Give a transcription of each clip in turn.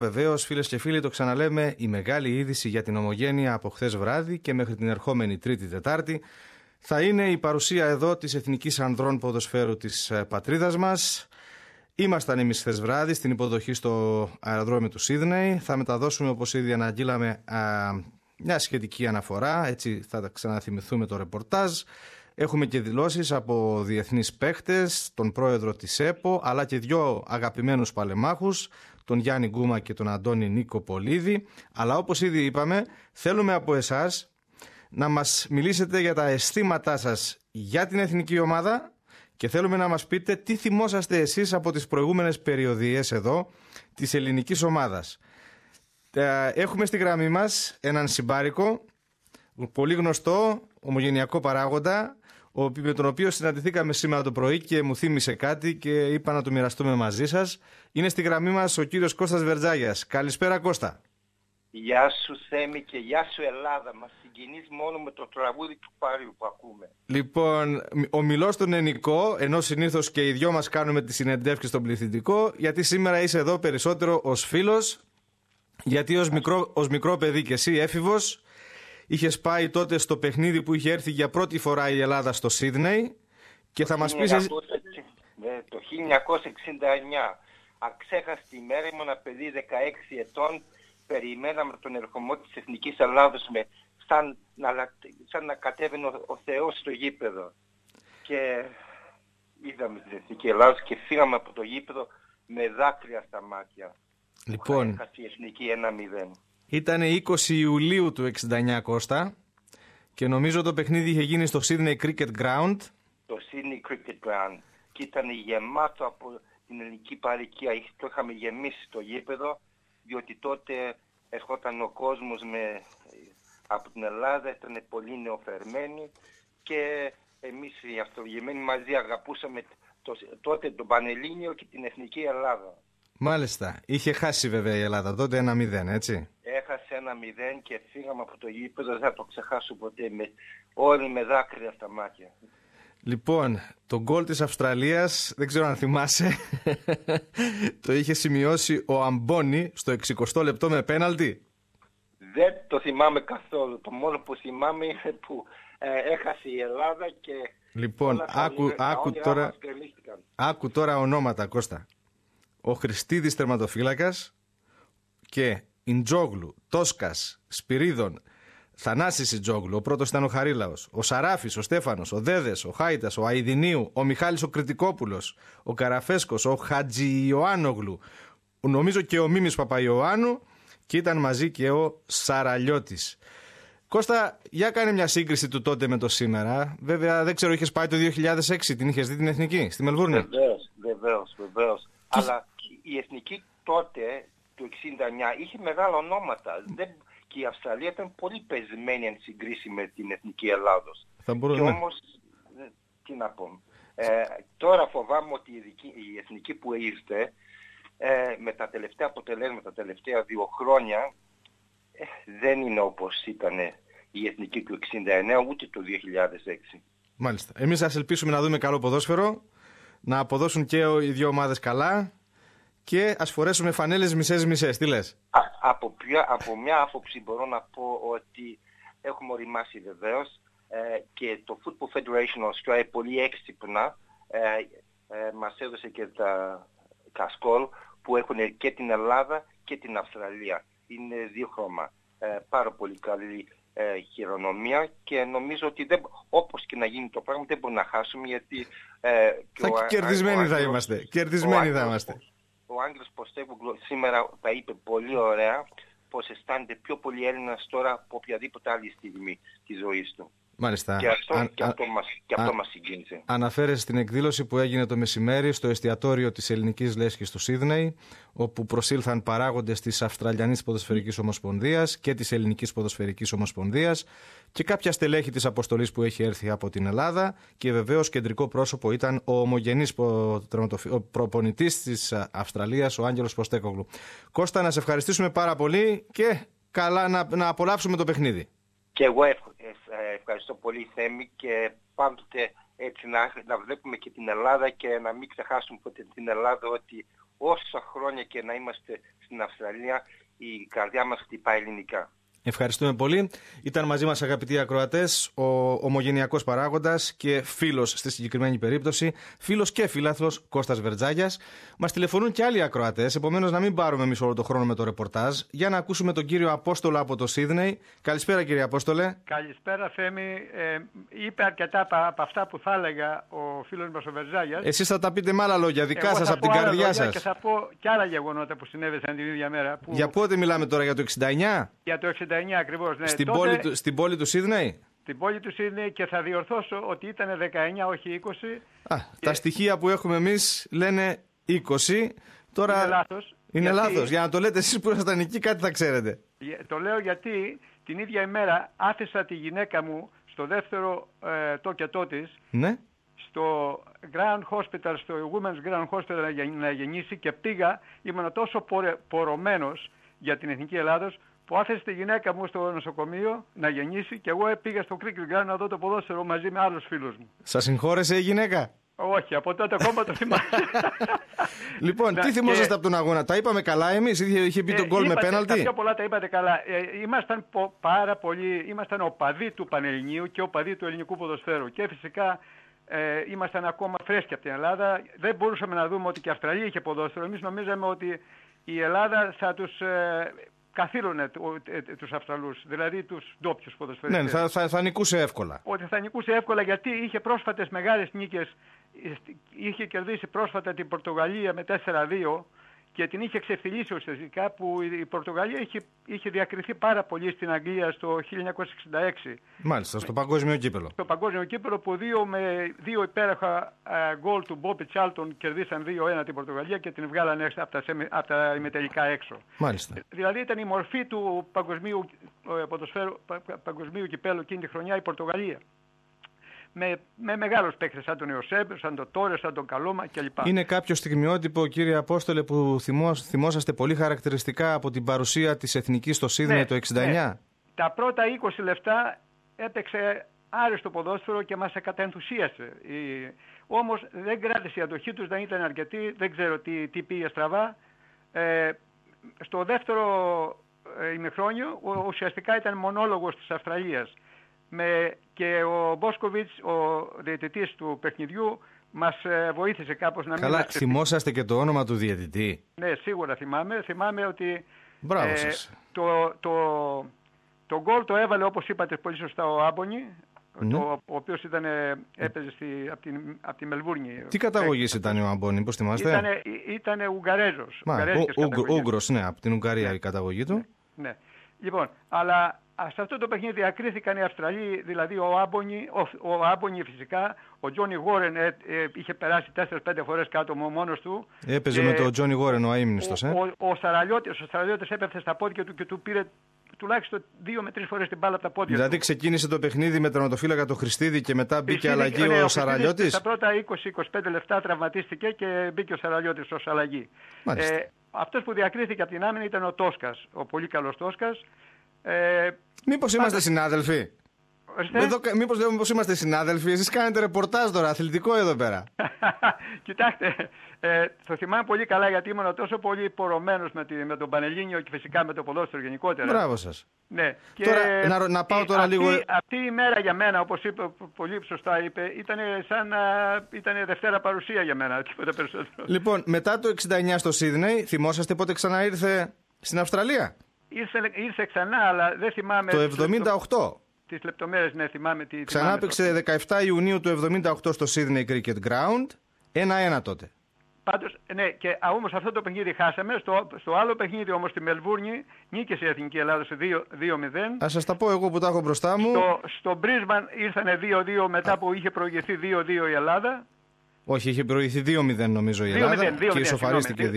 Βεβαίως, φίλες και φίλοι, το ξαναλέμε, η μεγάλη είδηση για την Ομογένεια από χθες βράδυ και μέχρι την ερχόμενη Τρίτη-Τετάρτη θα είναι η παρουσία εδώ της Εθνικής Ανδρών Ποδοσφαίρου της πατρίδας μας. Ήμασταν εμείς χθες βράδυ στην υποδοχή στο αεροδρόμιο του Σίδνεϊ. Θα μεταδώσουμε, όπως ήδη αναγγείλαμε, μια σχετική αναφορά, έτσι θα ξαναθυμηθούμε το ρεπορτάζ. Έχουμε και δηλώσεις από διεθνείς παίχτες, τον πρόεδρο της ΕΠΟ, αλλά και δύο αγαπημένους παλεμάχους, τον Γιάννη Γκούμα και τον Αντώνη Νικοπολίδη. Αλλά όπως ήδη είπαμε, θέλουμε από εσάς να μας μιλήσετε για τα αισθήματά σας για την εθνική ομάδα και θέλουμε να μας πείτε τι θυμόσαστε εσείς από τις προηγούμενες περιοδίες εδώ της ελληνικής ομάδας. Έχουμε στη γραμμή μας έναν συμπάρικο, πολύ γνωστό, ομογενειακό παράγοντα, με τον οποίο συναντηθήκαμε σήμερα το πρωί και μου θύμισε κάτι και είπα να το μοιραστούμε μαζί σας. Είναι στη γραμμή μας ο κύριος Κώστας Βερτζάγιας. Καλησπέρα, Κώστα. Γεια σου Θέμη και γεια σου Ελλάδα. Μας συγκινείς μόνο με το τραγούδι του Πάριου που ακούμε. Λοιπόν, ομιλώ στον Ενικό, ενώ συνήθως και οι δυο μας κάνουμε τις συνεντεύξεις στον πληθυντικό, γιατί σήμερα είσαι εδώ περισσότερο ως φίλος, γιατί ως μικρό παιδί και εσύ έφηβος, είχες πάει τότε στο παιχνίδι που είχε έρθει για πρώτη φορά η Ελλάδα στο Σίδνεϊ και θα μας πεις... Το 1969, αξέχαστη ημέρα, ήμουν ένα παιδί 16 ετών, περιμέναμε τον ερχομό της Εθνικής Ελλάδος σαν να κατέβαινε ο Θεός στο γήπεδο. Και είδαμε την Εθνική Ελλάδος και φύγαμε από το γήπεδο με δάκρυα στα μάτια. Λοιπόν, έχασε η Εθνική 1-0. Ήταν 20 Ιουλίου του 69, Κώστα, και νομίζω το παιχνίδι είχε γίνει στο Sydney Cricket Ground. Το Sydney Cricket Ground. Και ήταν γεμάτο από την ελληνική παροικία. Το είχαμε γεμίσει το γήπεδο, διότι τότε ερχόταν ο κόσμος από την Ελλάδα, ήταν πολύ νεοφερμένοι και εμείς οι αυτογεμένοι μαζί αγαπούσαμε τότε τον Πανελλήνιο και την Εθνική Ελλάδα. Μάλιστα. Είχε χάσει βέβαια η Ελλάδα τότε 1-0, έτσι. Έχασε 1-0 και φύγαμε από το γήπεδο, δεν θα το ξεχάσω ποτέ, όλοι με δάκρυα στα μάτια. Λοιπόν, το γκολ της Αυστραλίας, δεν ξέρω αν θυμάσαι, το είχε σημειώσει ο Αμπόνι στο 60 λεπτό με πέναλτι. Δεν το θυμάμαι καθόλου. Το μόνο που θυμάμαι είναι που έχασε η Ελλάδα και... Λοιπόν, άκου τώρα ονόματα, Κώστα. Ο Χριστίδης τερματοφύλακας και Ιντζόγλου, Τόσκας, Σπυρίδων, Θανάσης Ιντζόγλου, ο πρώτος ήταν ο Χαρίλαος, ο Σαράφης, ο Στέφανος, ο Δέδες, ο Χάιτας, ο Αηδινίου, ο Μιχάλης ο Κρητικόπουλος, ο Καραφέσκος, ο Χατζιωάννογλου, νομίζω και ο Μίμης Παπαϊωάννου και ήταν μαζί και ο Σαραλιώτης. Κώστα, για κάνε μια σύγκριση του τότε με το σήμερα. Βέβαια, δεν ξέρω, είχες πάει το 2006, την είχες δει την Εθνική, στη Μελβούρνη. Βεβαίως. Αλλά η Εθνική τότε, το 1969, είχε μεγάλα ονόματα. Και η Αυστραλία ήταν πολύ πεσμένη αν συγκρίσει με την Εθνική Ελλάδος. Και όμως, τι να πω. Τώρα φοβάμαι ότι η Εθνική που ήρθε, με τα τελευταία αποτελέσματα, τα τελευταία 2 χρόνια, δεν είναι όπως ήταν η Εθνική του 1969, ούτε το 2006. Μάλιστα. Εμείς ας ελπίσουμε να δούμε καλό ποδόσφαιρο, να αποδώσουν και οι δύο ομάδες καλά και ας φορέσουμε φανέλες μισές-μισές. Τι λες? Από μια άποψη μπορώ να πω ότι έχουμε οριμάσει βεβαίως και το Football Federation Australia πολύ έξυπνα μας έδωσε και τα κασκόλ που έχουν και την Ελλάδα και την Αυστραλία. Είναι 2 χρώμα. Πάρα πολύ καλή χειρονομία και νομίζω ότι όπως και να γίνει το πράγμα δεν μπορούμε να χάσουμε, γιατί κερδισμένοι θα είμαστε. Ο Άγγελος Ποστέκογλου σήμερα τα είπε πολύ ωραία, πως αισθάνεται πιο πολύ Έλληνας τώρα από οποιαδήποτε άλλη στιγμή της ζωής του. Μάλιστα. Και αυτό μας συγκίνησε. Αναφέρεσαι στην εκδήλωση που έγινε το μεσημέρι στο εστιατόριο της Ελληνικής Λέσχης του Σίδνεϊ, όπου προσήλθαν παράγοντες της Αυστραλιανής Ποδοσφαιρικής Ομοσπονδίας και της Ελληνικής Ποδοσφαιρικής Ομοσπονδίας και κάποια στελέχη της αποστολής που έχει έρθει από την Ελλάδα, και βεβαίως κεντρικό πρόσωπο ήταν ο ομογενής προπονητής της Αυστραλίας, ο Άγγελος Ποστέκογλου. Κώστα, να σε ευχαριστήσουμε πάρα πολύ και καλά να απολαύσουμε το παιχνίδι. Και εγώ ευχαριστώ πολύ, Θέμη, και πάντοτε έτσι να βλέπουμε και την Ελλάδα και να μην ξεχάσουμε ποτέ την Ελλάδα, ότι όσα χρόνια και να είμαστε στην Αυστραλία, η καρδιά μας χτυπάει ελληνικά. Ευχαριστούμε πολύ. Ήταν μαζί μας, αγαπητοί ακροατές, ο ομογενειακός παράγοντας και φίλος στη συγκεκριμένη περίπτωση, φίλος και φίλαθλος Κώστας Βερτζάγιας. Μας τηλεφωνούν και άλλοι ακροατές, επομένως να μην πάρουμε εμείς όλο το χρόνο με το ρεπορτάζ, για να ακούσουμε τον κύριο Απόστολο από το Σίδνεϊ. Καλησπέρα, κύριε Απόστολε. Καλησπέρα, Θέμη. Είπε αρκετά από αυτά που θα έλεγα ο φίλος μας ο Βερτζάγιας. Εσείς θα τα πείτε με άλλα λόγια, δικά σας, από την καρδιά σας. Και θα πω και άλλα γεγονότα που συνέβησαν την ίδια μέρα. Για πότε μιλάμε τώρα, για το 69? Για το 69 ακριβώς, ναι. Στην πόλη του Σίδνεϊ. Στην πόλη του Σίδνεϊ, και θα διορθώσω ότι ήταν 19, όχι 20. Τα στοιχεία που έχουμε εμείς λένε 20. Τώρα είναι λάθος. Είναι λάθος. Για να το λέτε εσείς που ήσασταν εκεί, κάτι θα ξέρετε. Το λέω γιατί την ίδια ημέρα άφησα τη γυναίκα μου στο δεύτερο τοκετό της, ναι, στο Grand Hospital, στο Women's Grand Hospital να γεννήσει, και πήγα, ήμουν τόσο πορωμένος για την Εθνική Ελλάδος, που άφησε τη γυναίκα μου στο νοσοκομείο να γεννήσει, και εγώ πήγα στο Cricket Ground να δω το ποδόσφαιρο μαζί με άλλους φίλους μου. Σας συγχώρεσε η γυναίκα? Όχι, από τότε ακόμα το θυμάμαι. Λοιπόν, τι θυμόσαστε από τον αγώνα? Τα είπαμε καλά εμείς? Είχε πει τον γκολ με πέναλτι? Τα πιο πολλά τα είπατε καλά. Ήμασταν πάρα πολλοί, ήμασταν οπαδοί του Πανελληνίου και οπαδοί του ελληνικού ποδοσφαίρου. Και φυσικά ήμασταν ακόμα φρέσκοι από την Ελλάδα. Δεν μπορούσαμε να δούμε ότι και η Αυστραλία είχε ποδόσφαιρο. Εμείς νομίζαμε ότι η Ελλάδα θα τους καθήλωνε τους Αυστραλούς, δηλαδή τους ντόπιους ποδοσφαιριστές. Ναι, θα νικούσε εύκολα. Ότι θα νικούσε εύκολα, γιατί είχε πρόσφατες μεγάλες νίκες. Είχε κερδίσει πρόσφατα την Πορτογαλία με 4-2 και την είχε ξεφτυλίσει ουσιαστικά, που η Πορτογαλία είχε διακριθεί πάρα πολύ στην Αγγλία στο 1966. Μάλιστα, στο παγκόσμιο κύπελο. Στο παγκόσμιο κύπελο, που με δύο υπέροχα γκολ του Μπόμπι Τσάλτον κερδίσαν 2-1 την Πορτογαλία και την βγάλανε από τα ημιτελικά έξω. Μάλιστα. Δηλαδή ήταν η μορφή του παγκοσμίου κυπέλου εκείνη τη χρονιά η Πορτογαλία. Με μεγάλους παίκτες σαν τον Ιωσέπ, σαν τον Τόρες, σαν τον Καλώμα κλπ. Είναι κάποιο στιγμιότυπο, κύριε Απόστολε, που θυμόσαστε πολύ χαρακτηριστικά από την παρουσία της Εθνικής στο Σίδνεϊ το 69? Ναι. Τα πρώτα 20 λεπτά έπαιξε άριστο ποδόσφαιρο και μας κατενθουσίασε. Όμως δεν κράτησε η αντοχή τους, δεν ήταν αρκετή, δεν ξέρω τι πήγε στραβά. Στο δεύτερο ημιχρόνιο ουσιαστικά ήταν μονόλογος της Αυστραλίας. Και ο Μπόσκοβιτς, ο διαιτητής του παιχνιδιού, μας βοήθησε κάπως να μην... Καλά, θυμόσαστε και το όνομα του διαιτητή? Ναι, σίγουρα θυμάμαι. Θυμάμαι ότι μπράβο σας. το γκολ το έβαλε, όπως είπατε πολύ σωστά, ο Άμπονι, ναι, ο οποίος έπαιζε από τη Μελβούρνη. Τι καταγωγής ήταν ο Άμπονι, πώς θυμάστε? Ήταν Ουγγαρέζος. Ούγγρος, ναι, από την Ουγγαρία, ναι, η καταγωγή του. Ναι. Λοιπόν, αλλά σε αυτό το παιχνίδι διακρίθηκαν οι Αυστραλοί, δηλαδή ο Άμπονι φυσικά, ο Τζόνι Γόρεν είχε περάσει 4-5 φορές κάτω μόνος του. Έπαιζε με τον Τζόνι Γόρεν ο αείμνηστος. Ο Σαραλιώτης έπεφτε στα πόδια του και του πήρε τουλάχιστον 2 με 3 φορές την μπάλα από τα πόδια δηλαδή του. ξεκίνησε το παιχνίδι με τερματοφύλακα το Χριστίδη και μετά μπήκε αλλαγή ο Σαραλιώτης. Στα πρώτα 20-25 λεπτά τραυματίστηκε και μπήκε ο Σαραλιώτης ως αλλαγή. Αυτός που διακρίθηκε από την άμυνα ήταν ο Τόσκας, ο πολύ καλός Τόσκας. Μήπως είμαστε συνάδελφοι? Μήπως είμαστε συνάδελφοι? Εσείς κάνετε ρεπορτάζ τώρα, αθλητικό εδώ πέρα. Κοιτάξτε, το θυμάμαι πολύ καλά, γιατί ήμουν τόσο πολύ πορωμένος με τον Πανελλήνιο και φυσικά με το ποδόσφαιρο γενικότερα. Μπράβο σας. Ναι. Και τώρα, να πάω τώρα λίγο... Αυτή η μέρα για μένα, όπως είπε, πολύ σωστά είπε, ήταν Δευτέρα παρουσία για μένα, τίποτα περισσότερο. Λοιπόν, μετά το 69 στο Σίδνεϊ, θυμόσαστε πότε ξανά ήρθε στην Αυστραλία? Ήρθε ξανά, αλλά δεν θυμάμαι... Το 78. Τις λεπτομέρειες, ναι, θυμάμαι τι... Ξανά έπαιξε 17 Ιουνίου του 78 στο Sydney Cricket Ground. 1-1 τότε. Πάντως, ναι, και όμως αυτό το παιχνίδι χάσαμε. Στο άλλο παιχνίδι όμως στη Μελβούρνη νίκησε η Εθνική Ελλάδα σε 2-0. Ας σας τα πω εγώ που τα έχω μπροστά μου. Στο Μπρίσμπαν ήρθανε 2-2 μετά που είχε προηγηθεί 2-2 η Ελλάδα. Όχι, είχε προηγηθεί 2-0 νομίζω η Ελλάδα και ισοφαρίστηκε 2-2.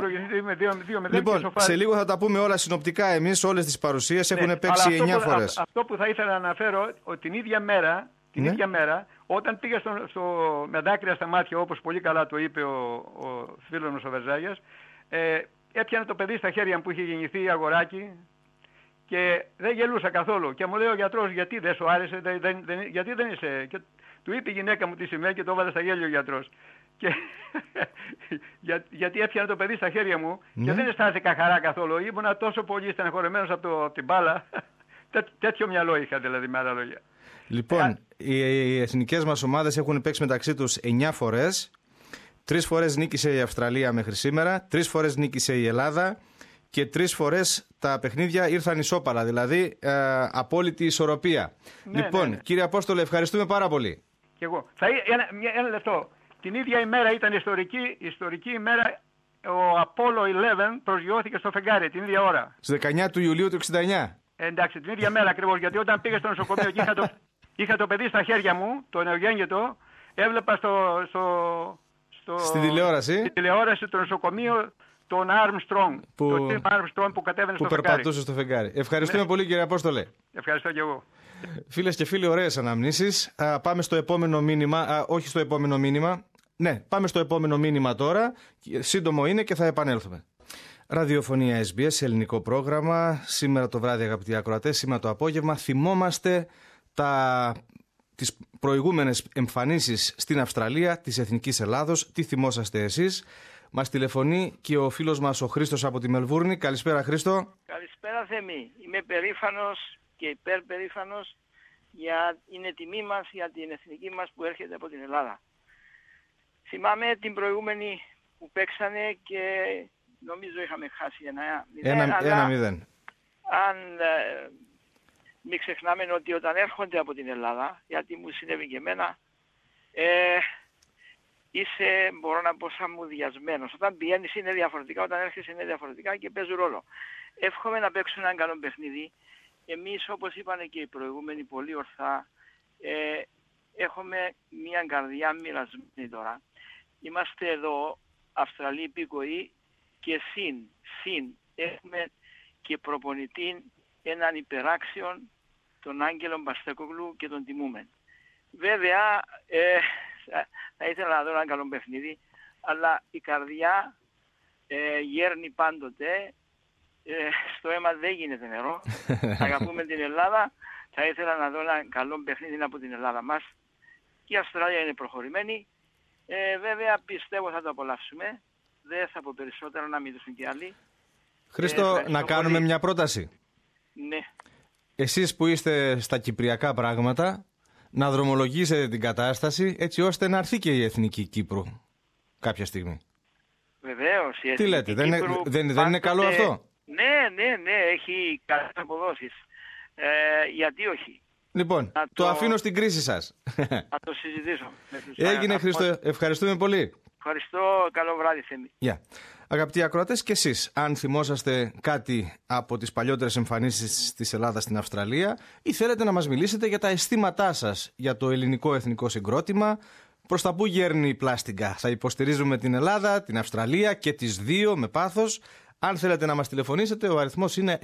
Λοιπόν, σε λίγο θα τα πούμε όλα συνοπτικά εμείς, όλες τις παρουσίες έχουν παίξει 9 φορές. Αυτό που θα ήθελα να αναφέρω, ότι την ίδια μέρα, όταν πήγα με δάκρυα στα μάτια, όπως πολύ καλά το είπε ο φίλος μας ο Βερτζάγιας, έπιανε το παιδί στα χέρια μου που είχε γεννηθεί αγοράκι και δεν γελούσα καθόλου. Και μου λέει ο γιατρός, γιατί δεν σου άρεσε, γιατί δεν είσαι... Του είπε η γυναίκα μου τι σημαίνει και το έβαλε στα γέλια ο γιατρός. γιατί έπιανε το παιδί στα χέρια μου και δεν αισθάνθηκα χαρά καθόλου. Ήμουνα τόσο πολύ στεναχωρεμένος από την μπάλα. Τέτοιο μυαλό είχα, δηλαδή, με άλλα λόγια. Λοιπόν, οι εθνικές μας ομάδες έχουν παίξει μεταξύ τους 9 φορές. 3 φορές νίκησε η Αυστραλία μέχρι σήμερα, 3 φορές νίκησε η Ελλάδα και 3 φορές τα παιχνίδια ήρθαν ισόπαλα, δηλαδή απόλυτη ισορροπία. Λοιπόν, κύριε Απόστολε, ευχαριστούμε πάρα πολύ. Και εγώ. Ένα λεπτό. Την ίδια ημέρα ήταν ιστορική ημέρα, ο Apollo 11 προσγειώθηκε στο φεγγάρι, την ίδια ώρα. Στις 19 του Ιουλίου του 69. Εντάξει, την ίδια μέρα ακριβώς, γιατί όταν πήγα στο νοσοκομείο και είχα το παιδί στα χέρια μου, το νεογέννητο, έβλεπα στη τηλεόραση το νοσοκομείο τον Armstrong, τον Tim Armstrong που κατέβαινε στο φεγγάρι. Που περπατούσε στο φεγγάρι. Ευχαριστούμε πολύ, κύριε Απόστολε. Ευχαριστώ και εγώ. Φίλες και φίλοι, ωραίες αναμνήσεις. Πάμε στο επόμενο μήνυμα. Όχι στο επόμενο μήνυμα. Ναι, πάμε στο επόμενο μήνυμα τώρα. Σύντομο είναι και θα επανέλθουμε. Ραδιοφωνία SBS, ελληνικό πρόγραμμα. Σήμερα το βράδυ, αγαπητοί ακροατές, σήμερα το απόγευμα, θυμόμαστε τις προηγούμενες εμφανίσεις στην Αυστραλία της Εθνικής Ελλάδος. Τι θυμόσαστε εσείς? Μας τηλεφωνεί και ο φίλος μας ο Χρήστος από τη Μελβούρνη. Καλησπέρα, Χρήστο. Καλησπέρα, Θέμη. Είμαι περήφανος και υπερπερήφανος για είναι τιμή μας, για την εθνική μας που έρχεται από την Ελλάδα. Θυμάμαι την προηγούμενη που παίξανε και νομίζω είχαμε χάσει 1-0. Αν μην ξεχνάμε ότι όταν έρχονται από την Ελλάδα, γιατί μου συνέβη και εμένα, είσαι, μπορώ να πω, σαμουδιασμένος. Όταν πηγαίνεις είναι διαφορετικά, όταν έρχεσαι είναι διαφορετικά και παίζουν ρόλο. Εύχομαι να παίξουν έναν καλό παιχνίδι. Εμείς, όπως είπαν και οι προηγούμενοι πολύ ορθά, έχουμε μια καρδιά μοιρασμένη τώρα. Είμαστε εδώ Αυστραλοί υπηκοοί και συν έχουμε και προπονητή έναν υπεράξιον, τον Άγγελο Μπαστέκογλου, και τον τιμούμε. Βέβαια, θα ήθελα να δω ένα καλό παιχνίδι, αλλά η καρδιά γέρνει πάντοτε. Στο αίμα δεν γίνεται νερό. Αγαπούμε την Ελλάδα. Θα ήθελα να δω ένα καλό παιχνίδι από την Ελλάδα μας. Η Αυστραλία είναι προχωρημένη. Βέβαια πιστεύω θα το απολαύσουμε. Δεν θα πω περισσότερο, να μιλήσουν και άλλοι. Χρήστο, να κάνουμε μια πρόταση. Ναι. Εσείς που είστε στα κυπριακά πράγματα, να δρομολογήσετε την κατάσταση έτσι ώστε να έρθει και η Εθνική Κύπρου κάποια στιγμή. Βεβαίως. Τι λέτε, δεν είναι καλό αυτό? Ναι, έχει καλές αποδόσεις. Γιατί όχι. Λοιπόν, το αφήνω στην κρίση σας. Θα το συζητήσω. Έγινε, Χρήστο, ευχαριστούμε πολύ. Ευχαριστώ, καλό βράδυ, Θέμη. Αγαπητοί ακροατές, και εσείς, αν θυμόσαστε κάτι από τις παλιότερες εμφανίσεις της Ελλάδας στην Αυστραλία ή θέλετε να μας μιλήσετε για τα αισθήματά σας για το ελληνικό εθνικό συγκρότημα, προς τα που γέρνει η πλάστιγκα. Θα υποστηρίζουμε την Ελλάδα, την Αυστραλία και τις δύο με πάθος. Αν θέλετε να μας τηλεφωνήσετε, ο αριθμός είναι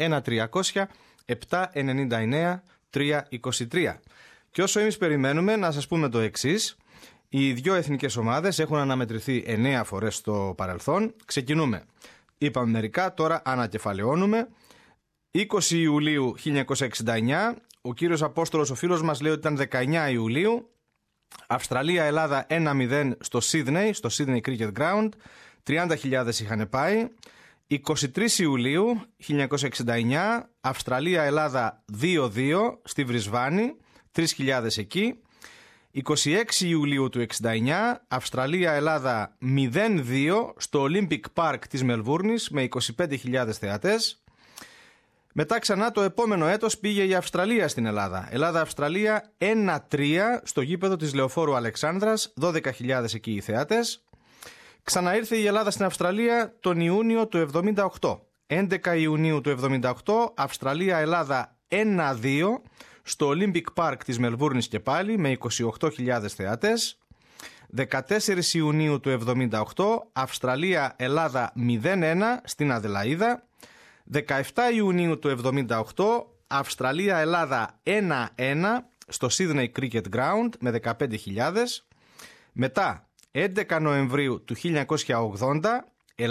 1-300-799-323. Και όσο εμείς περιμένουμε, να σας πούμε το εξής. Οι δύο εθνικές ομάδες έχουν αναμετρηθεί 9 φορές στο παρελθόν. Ξεκινούμε. Είπαμε μερικά, τώρα ανακεφαλαιώνουμε. 20 Ιουλίου 1969, ο κύριος Απόστολος, ο φίλος μας, λέει ότι ήταν 19 Ιουλίου. Αυστραλία-Ελλάδα 1-0 στο Sydney Cricket Ground. 30.000 είχαν πάει. 23 Ιουλίου 1969, Αυστραλία-Ελλάδα 2-2 στη Βρισβάνη, 3.000 εκεί. 26 Ιουλίου του 1969, Αυστραλία-Ελλάδα 0-2 στο Olympic Park της Μελβούρνης με 25.000 θεατές. Μετά ξανά το επόμενο έτος πήγε η Αυστραλία στην Ελλάδα. Ελλάδα-Αυστραλία 1-3 στο γήπεδο της Λεωφόρου Αλεξάνδρας, 12.000 εκεί οι θεατές. Ξαναήρθε η Ελλάδα στην Αυστραλία τον Ιούνιο του 1978. 11 Ιουνίου του 1978, Αυστραλία-Ελλάδα 1-2 στο Olympic Park της Μελβούρνης και πάλι με 28.000 θεατές. 14 Ιουνίου του 1978, Αυστραλία-Ελλάδα 0-1 στην Αδελαΐδα. 17 Ιουνίου του 1978, Αυστραλία-Ελλάδα 1-1 στο Sydney Cricket Ground με 15.000. Μετά 11 Νοεμβρίου του 1980,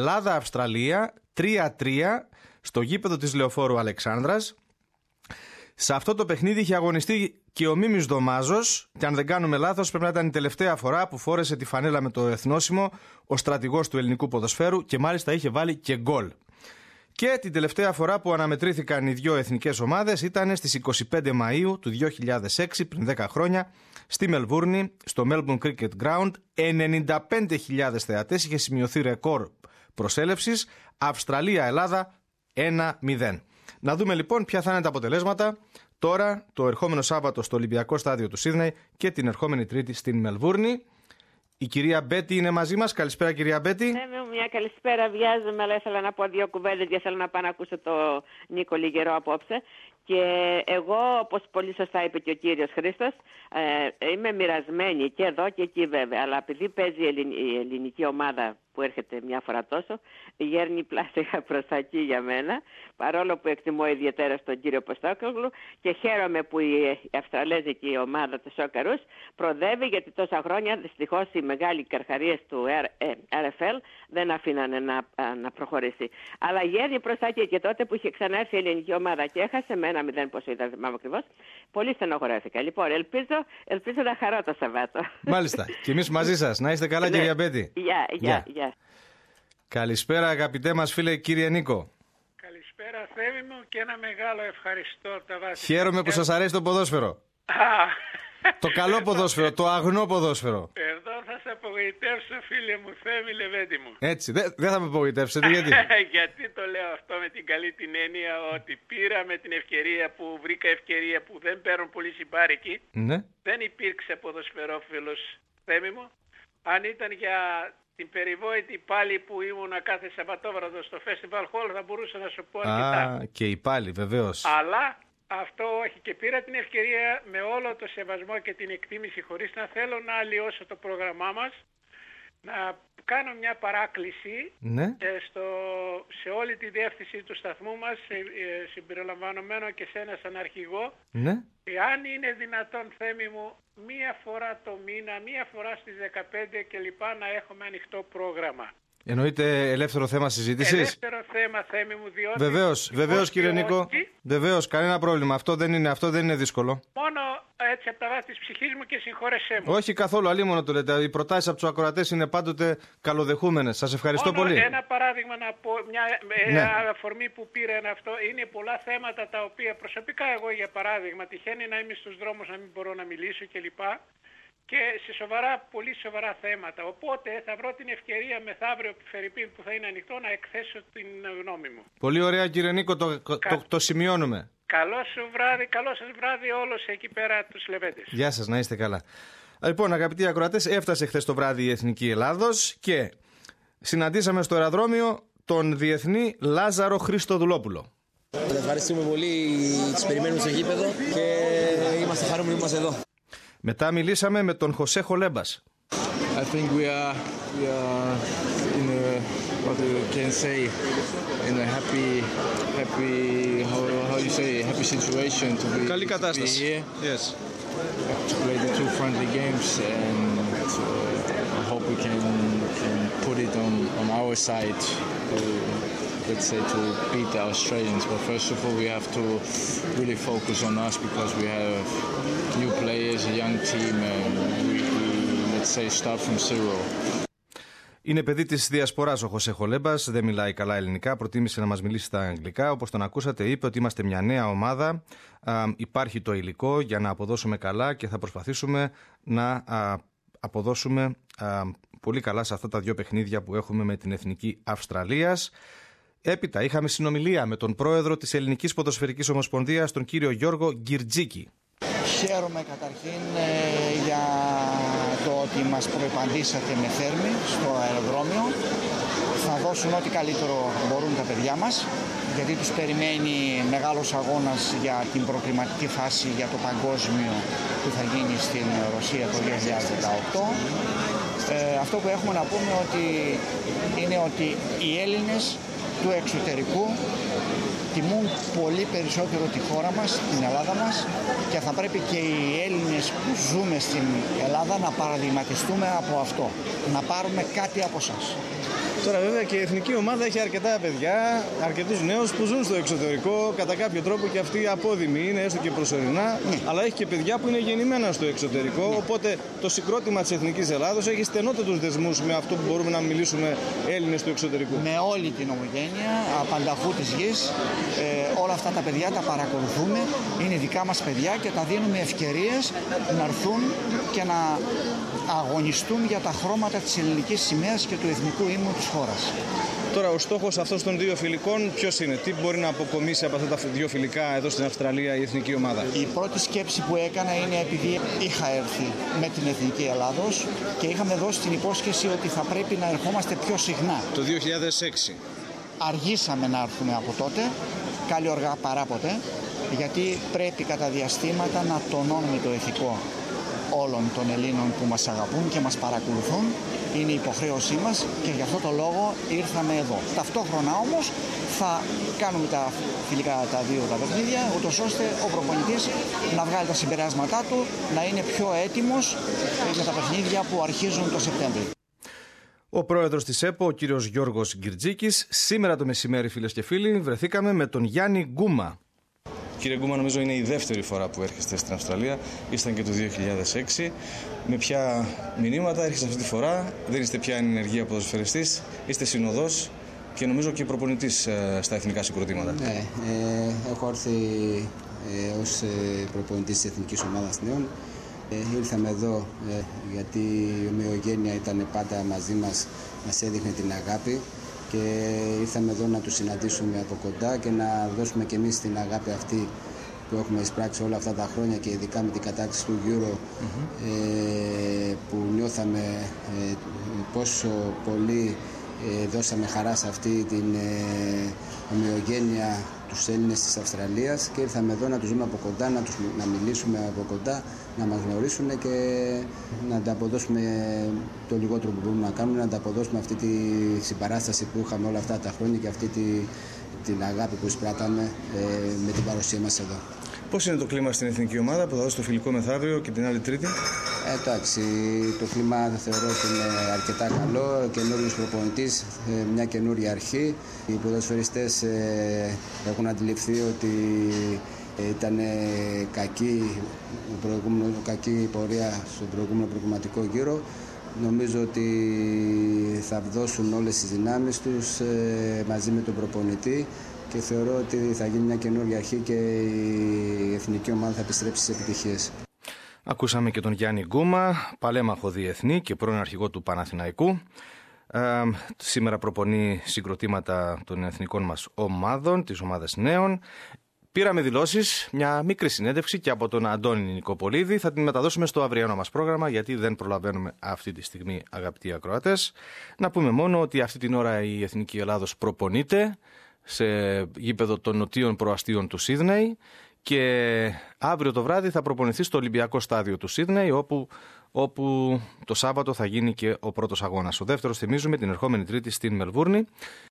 Ελλάδα-Αυστραλία 3-3 στο γήπεδο της Λεωφόρου Αλεξάνδρας. Σε αυτό το παιχνίδι είχε αγωνιστεί και ο Μίμης Δωμάζος, και αν δεν κάνουμε λάθος πρέπει να ήταν η τελευταία φορά που φόρεσε τη φανέλα με το εθνόσημο, ο στρατηγός του ελληνικού ποδοσφαίρου, και μάλιστα είχε βάλει και γκολ. Και την τελευταία φορά που αναμετρήθηκαν οι δύο εθνικές ομάδες ήταν στις 25 Μαΐου του 2006, πριν 10 χρόνια, στη Μελβούρνη, στο Melbourne Cricket Ground. 95.000 θεατές, είχε σημειωθεί ρεκόρ προσέλευσης. Αυστραλία-Ελλάδα 1-0. Να δούμε λοιπόν ποια θα είναι τα αποτελέσματα τώρα, το ερχόμενο Σάββατο στο Ολυμπιακό Στάδιο του Σίδνεϊ και την ερχόμενη Τρίτη στην Μελβούρνη. Η κυρία Μπέτη είναι μαζί μας. Καλησπέρα, κυρία Μπέτη. Ναι, μια καλησπέρα. Βιάζομαι, αλλά ήθελα να πω δύο κουβέντες γιατί θέλω να πάω να ακούσω το Νίκο Λιγερό απόψε. Και εγώ, όπως πολύ σωστά είπε και ο κύριος Χρήστος, είμαι μοιρασμένη και εδώ και εκεί βέβαια. Αλλά επειδή παίζει η ελληνική ομάδα που έρχεται μια φορά τόσο, γέρνει πλάσια προστακή για μένα, παρόλο που εκτιμώ ιδιαίτερα στον κύριο Ποστόκογλου, και χαίρομαι που η αυστραλέζικη ομάδα του Σόκαρους προοδεύει, γιατί τόσα χρόνια δυστυχώς οι μεγάλοι καρχαρίες του RFL δεν αφήνανε να προχωρήσει. Αλλά γέρνει προστακή, και τότε που είχε ξανάρθει η ελληνική ομάδα και έχασε με 1-0, πόσο ήταν, θυμάμαι ακριβώς, πολύ στενοχωρέθηκα. Λοιπόν, ελπίζω να χαρώ το Σαββάτο. Μάλιστα. Και εμείς μαζί σας. Να είστε καλά, κυρία Μπέτη. Γεια. Καλησπέρα, αγαπητέ μας φίλε, κύριε Νίκο. Καλησπέρα, Θέμη μου, και ένα μεγάλο ευχαριστώ από τα βάση. Χαίρομαι που σας αρέσει το ποδόσφαιρο. Το καλό ποδόσφαιρο, το αγνό ποδόσφαιρο. Εδώ θα σε απογοητεύσω, φίλε μου, Θέμη Λεβέντη μου. Έτσι, δεν θα με απογοητεύσετε, γιατί? Γιατί το λέω αυτό με την καλή την έννοια ότι πήραμε την ευκαιρία βρήκα ευκαιρία που δεν παίρνουν πολύ συμπάρικοι. Ναι. Δεν υπήρξε ποδοσφαιρόφιλος, Θέμη μου. Αν ήταν για την περιβόητη πάλι που ήμουνα κάθε Σαββατόβραδο στο Festival Hall, θα μπορούσα να σου πω αρκετά. Και η πάλι, βεβαίως. Αλλά αυτό όχι, και πήρα την ευκαιρία με όλο το σεβασμό και την εκτίμηση, χωρίς να θέλω να αλλοιώσω το πρόγραμμά μας, να κάνω μια παράκληση, ναι, σε όλη τη διεύθυνση του σταθμού μας, συμπεριλαμβανομένο και σε ένα σαν αρχηγό, ναι, εάν είναι δυνατόν, Θέμη μου, μία φορά το μήνα, μία φορά στις 15 κλπ. Να έχουμε ανοιχτό πρόγραμμα. Εννοείται ελεύθερο θέμα συζήτησης? Ελεύθερο θέμα, Θέμη μου, διότι... Βεβαίως κύριε Νίκο, βεβαίως, κανένα πρόβλημα. Αυτό δεν είναι δύσκολο. Μόνο έτσι από τα βάθη της ψυχής μου, και συγχώρεσέ μου. Όχι καθόλου, αλλήμονο το λέτε. Οι προτάσεις από τους ακροατές είναι πάντοτε καλοδεχούμενες. Σας ευχαριστώ πολύ. Ένα παράδειγμα να πω, μια αφορμή που πήρε αυτό, είναι πολλά θέματα τα οποία προσωπικά εγώ, για παράδειγμα, τυχαίνει να είμαι στους δρόμους, να μην μπορώ να μιλήσω κλπ. Και σε πολύ σοβαρά θέματα. Οπότε θα βρω την ευκαιρία μεθαύριο Φερρυπίν που θα είναι ανοιχτό να εκθέσω την γνώμη μου. Πολύ ωραία, κύριε Νίκο, το σημειώνουμε. Καλό σας βράδυ όλους εκεί πέρα τους Λεβέντες. Γεια σας, να είστε καλά. Λοιπόν, αγαπητοί ακροατές, έφτασε χθες το βράδυ η Εθνική Ελλάδος και συναντήσαμε στο αεροδρόμιο τον διεθνή Λάζαρο Χριστοδουλόπουλο. Ευχαριστούμε πολύ, τις περιμένουμε στο γήπεδο και είμαστε χαρούμενοι που είμαστε εδώ. Μετά μιλήσαμε με τον Χωσέ Χολέμπας. I think we are in a, what you can say, in a happy situation to be here. Yes. To play the two friendly games, and I hope we can put it on our side. Let's say to beat the Australians, but first of all we have to really focus on us because we have new players, a young team, and we let's say start from zero. Είναι παιδί της Διασποράς ο Χωσέ Χολέμπας, δεν μιλάει καλά ελληνικά, προτίμησε να μας μιλήσει στα αγγλικά. Όπως τον ακούσατε, είπε ότι είμαστε μια νέα ομάδα, υπάρχει το υλικό για να αποδώσουμε καλά και θα προσπαθήσουμε να αποδώσουμε πολύ καλά σε αυτά τα δύο παιχνίδια που έχουμε με την Εθνική Αυστραλίας. Έπειτα είχαμε συνομιλία με τον πρόεδρο της Ελληνικής Ποδοσφαιρικής Ομοσπονδίας, τον κύριο Γιώργο Γκυρτζίκη. Χαίρομαι καταρχήν για το ότι μας προϋπαντήσατε με θέρμη στο αεροδρόμιο. Θα δώσουν ό,τι καλύτερο μπορούν τα παιδιά μας, γιατί τους περιμένει μεγάλος αγώνας για την προκριματική φάση για το παγκόσμιο που θα γίνει στην Ρωσία το 2018. Αυτό που έχουμε να πούμε είναι ότι οι Έλληνες του εξωτερικού τιμούν πολύ περισσότερο τη χώρα μας, την Ελλάδα μας, και θα πρέπει και οι Έλληνες που ζούμε στην Ελλάδα να παραδειγματιστούμε από αυτό, να πάρουμε κάτι από εσάς. Τώρα βέβαια και η εθνική ομάδα έχει αρκετά παιδιά, αρκετούς νέους που ζουν στο εξωτερικό, κατά κάποιο τρόπο και αυτοί απόδημοι είναι, έστω και προσωρινά, αλλά έχει και παιδιά που είναι γεννημένα στο εξωτερικό, οπότε το συγκρότημα της Εθνικής Ελλάδος έχει στενότατους δεσμούς με αυτό που μπορούμε να μιλήσουμε Έλληνες του εξωτερικού. Με όλη την ομογένεια, απανταχού της γης, όλα αυτά τα παιδιά τα παρακολουθούμε, είναι δικά μας παιδιά και τα δίνουμε ευκαιρίες να έρθουν και να αγωνιστούν για τα χρώματα της ελληνικής σημαίας και του εθνικού ύμνου της χώρας. Τώρα ο στόχος αυτών των δύο φιλικών ποιος είναι, τι μπορεί να αποκομίσει από αυτά τα δύο φιλικά εδώ στην Αυστραλία η εθνική ομάδα? Η πρώτη σκέψη που έκανα είναι επειδή είχα έρθει με την Εθνική Ελλάδος και είχαμε δώσει την υπόσχεση ότι θα πρέπει να ερχόμαστε πιο συχνά. Το 2006. Αργήσαμε να έρθουμε από τότε, καλή οργά παρά ποτέ, γιατί πρέπει κατά διαστήματα να τονώνουμε το ηθικό όλων των Ελλήνων που μας αγαπούν και μας παρακολουθούν. Είναι υποχρέωσή μας και γι' αυτό το λόγο ήρθαμε εδώ. Ταυτόχρονα όμως θα κάνουμε τα φιλικά τα δύο τα παιχνίδια, ούτως ώστε ο προπονητής να βγάλει τα συμπεράσματά του, να είναι πιο έτοιμος για τα παιχνίδια που αρχίζουν το Σεπτέμβριο. Ο πρόεδρος της ΕΠΟ, ο κύριος Γιώργος Γκυρτζίκης. Σήμερα το μεσημέρι, φίλες και φίλοι, βρεθήκαμε με τον Γιάννη Γκούμα. Κύριε Γκούμα, νομίζω είναι η δεύτερη φορά που έρχεστε στην Αυστραλία. Ήσταν και το 2006. Με ποια μηνύματα έρχεστε αυτή τη φορά? Δεν είστε πια ενεργεία ποδοσφαιριστής, είστε συνοδός και νομίζω και προπονητής στα εθνικά συγκροτήματα. Ναι, έχω έρθει ως προπονητής της Εθνικής Ομάδας Νέων. Ήρθαμε εδώ γιατί η ομοιογένεια ήταν πάντα μαζί μας, μας έδειχνε την αγάπη και ήρθαμε εδώ να τους συναντήσουμε από κοντά και να δώσουμε και εμείς την αγάπη αυτή που έχουμε εισπράξει όλα αυτά τα χρόνια και ειδικά με την κατάκτηση του Euro που νιώθαμε πόσο πολύ δώσαμε χαρά σε αυτή την ομοιογένεια τους Έλληνες της Αυστραλίας και ήρθαμε εδώ να τους δούμε από κοντά, να μιλήσουμε από κοντά, να μας γνωρίσουν και να ανταποδώσουμε το λιγότερο που μπορούμε να κάνουμε, να ανταποδώσουμε αυτή τη συμπαράσταση που είχαμε όλα αυτά τα χρόνια και αυτή την αγάπη που εισπράταμε με την παρουσία μας εδώ. Πώς είναι το κλίμα στην εθνική ομάδα που θα δώσει το φιλικό μεθαύριο και την άλλη Τρίτη? Εντάξει, το κλίμα θεωρώ ότι είναι αρκετά καλό, καινούριος προπονητής, μια καινούρια αρχή. Οι ποδοσφαιριστές έχουν αντιληφθεί ότι ήταν κακή πορεία στον προηγούμενο προγραμματικό γύρο. Νομίζω ότι θα δώσουν όλες τις δυνάμεις τους μαζί με τον προπονητή και θεωρώ ότι θα γίνει μια καινούργια αρχή και η εθνική ομάδα θα επιστρέψει στις επιτυχίες. Ακούσαμε και τον Γιάννη Γκούμα, παλέμαχο διεθνή και πρώην αρχηγό του Παναθηναϊκού. Σήμερα προπονεί συγκροτήματα των εθνικών μας ομάδων, της ομάδας νέων. Πήραμε δηλώσεις, μια μικρή συνέντευξη και από τον Αντώνη Νικοπολίδη. Θα την μεταδώσουμε στο αυριανό μας πρόγραμμα, γιατί δεν προλαβαίνουμε αυτή τη στιγμή, αγαπητοί ακροατές. Να πούμε μόνο ότι αυτή την ώρα η Εθνική Ελλάδος προπονείται σε γήπεδο των νοτίων προαστίων του Σίδνεϊ και αύριο το βράδυ θα προπονηθεί στο Ολυμπιακό στάδιο του Σίδνεϊ, όπου το Σάββατο θα γίνει και ο πρώτος αγώνας. Ο δεύτερος, θυμίζουμε, την ερχόμενη Τρίτη στην Μελβούρνη.